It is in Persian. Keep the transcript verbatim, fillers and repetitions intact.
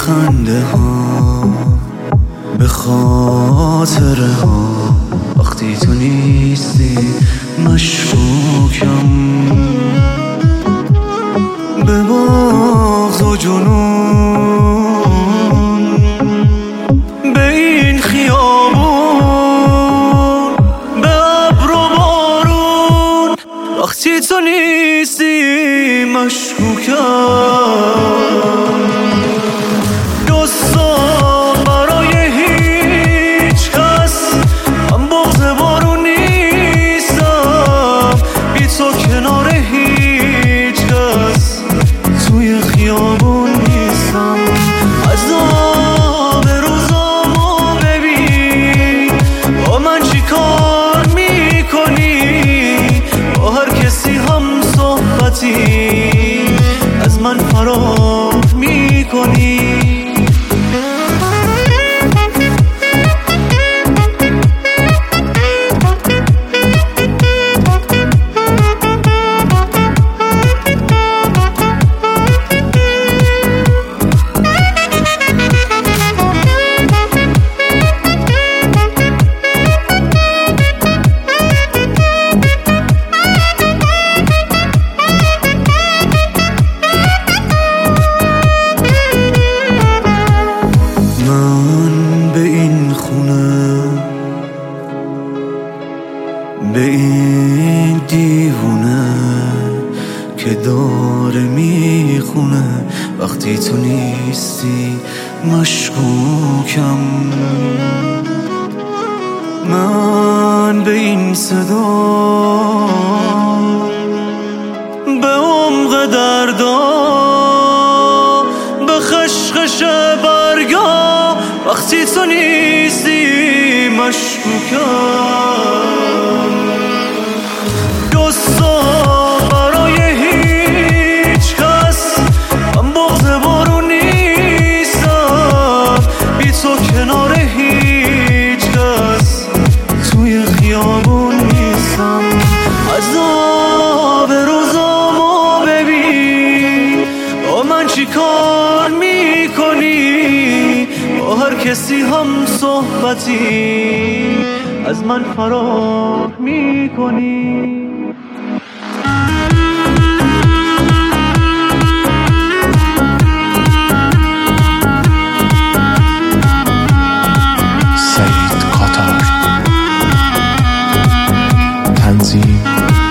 خنده ها، به خاطره ها. وقتی تو نیستی مشکوکم، به بغض و جنون، به این خیابون، به ابر و بارون. وقتی تو نیستی مشکوکم. دوستان برای هیچ کس، من بغض بارون نیستم. بی تو کنار هیچ کس توی خیابون نیستم. عذاب روزامو ببین، با من چی کار میکنی؟ با هر کسی هم صحبتی از من فرار میکنی. به این دیوونه که داره میخونه، وقتی تو نیستی مشکوکم. من به این صدا، به عمق دردا، به خشخش برگا، وقتی تو نیستی مشکوکم. دوستان برای هیچ کس، من بغض بارون نیستم. بی تو کنار هیچ کس توی خیابون نیستم. عذاب روزامو ببین، با من چی کار میکنی؟ با هر کسی هم صحبتی از من فرار میکنی. سعید کاتار. تنظیم